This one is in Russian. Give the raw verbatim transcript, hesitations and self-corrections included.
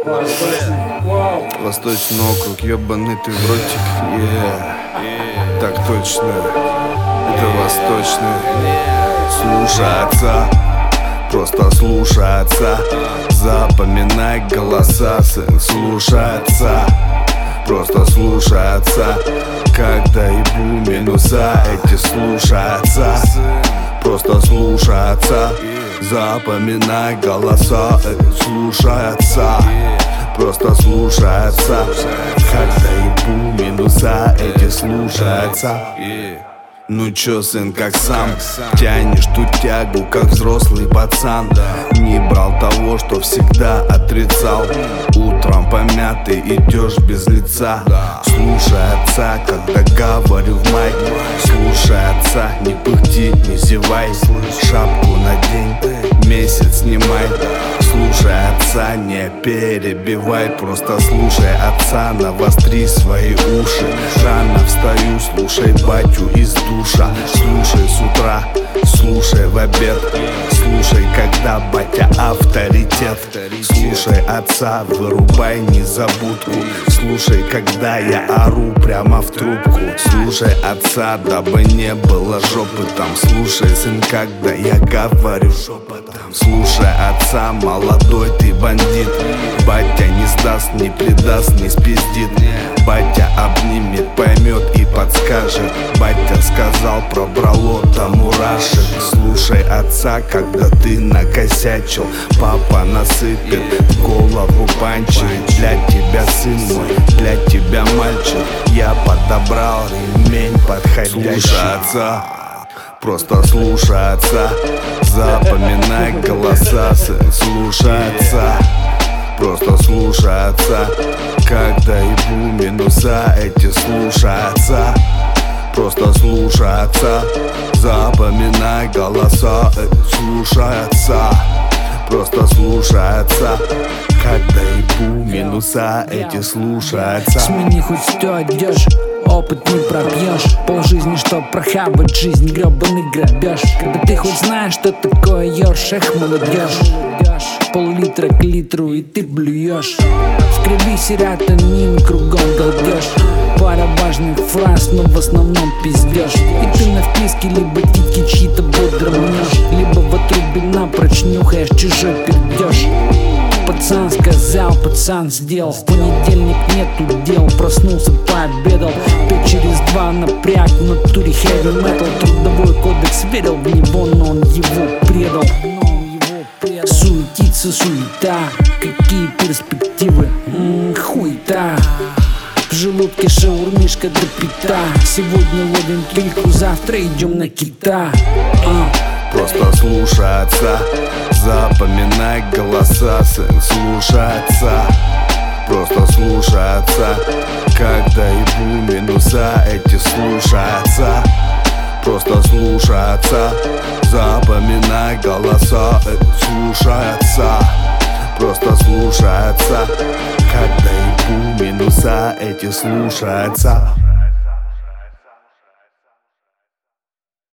Восточный округ, ебаный ты в ротик, yeah. Так точно, это восточный. Слушаться, просто слушаться. Запоминай голоса, сын, слушаться. Просто слушаться. Когда ебу минуса, эти слушаться. Просто слушаться. Запоминай голоса, эти слушаться. Просто слушаться. Когда ебу минуса, эти слушаться. Ну чё, сын, как сам тянешь ту тягу, как взрослый пацан. Не брал того, что всегда отрицал. Утром помятый идешь без лица. Слушай отца, когда говорю в майк. Слушай отца, не пыхти, не зевай. Шапку надень, месяц снимай. Слушай отца, не перебивай. Просто слушай отца, навостри свои уши. Рано встаю, слушай батю из душа. Слушай с утра, слушай в обед. Слушай, когда батя авторитет. Слушай отца, вырубай незабудку. Слушай, когда я ору прямо в трубку. Слушай отца, дабы не было жопы там. Слушай, сын, когда я говорю шепотом. Слушай отца, молодой ты бандит. Батя не сдаст, не предаст, не спиздит. Батя обнимет, поймет и подскажет. Батя сказал про брало, там мурашек. Слушай отца, когда ты накосячил. Папа насыпет в голову панчи. Для тебя, сын мой, для тебя, мальчик. Я подобрал ремень подходящий. Слушай отца, просто слушай отца. Запоминай голоса, сын, слушай отца. Просто слушай отца. Когда ебу минуса, эти слушай отца. Просто слушай отца. Запоминай голоса, эти слушай отца. Просто слушай отца. Когда ебу минуса, эти слушай отца. Смени хоть что одежь, опыт не пробьешь. Полжизни, чтоб прохавать жизнь, гребаный грабеж. Когда ты хоть знаешь, что такое ёрш, эх, молодежь. Пол-литра к литру и ты блюешь. В крови серотонин, кругом галдеж. Пара важных фраз, но в основном пиздешь. И ты на вписке либо титьки чьи-то бодро мнешь, либо в отрубе напрочь нюхаешь, чужой пердеж. Пацан сказал, пацан сделал. В понедельник нету дел, проснулся, пообедал. Пять через два напряг, в натуре heavy metal. Трудовой кодекс верил в него, но он его предал. Суетится суета, какие перспективы, м-м, хуета. В желудке шаурмишка до пита. Сегодня ловим кильку, завтра идем на кита. а. Просто слушай отца. Запоминай голоса, сын, слушай отца. Просто слушай отца. Когда ебу минуса, эти слушай отца. Просто слушай отца. Запоминай голоса, эти слушай отца. Просто слушай отца. Когда ебу минуса, эти слушай отца.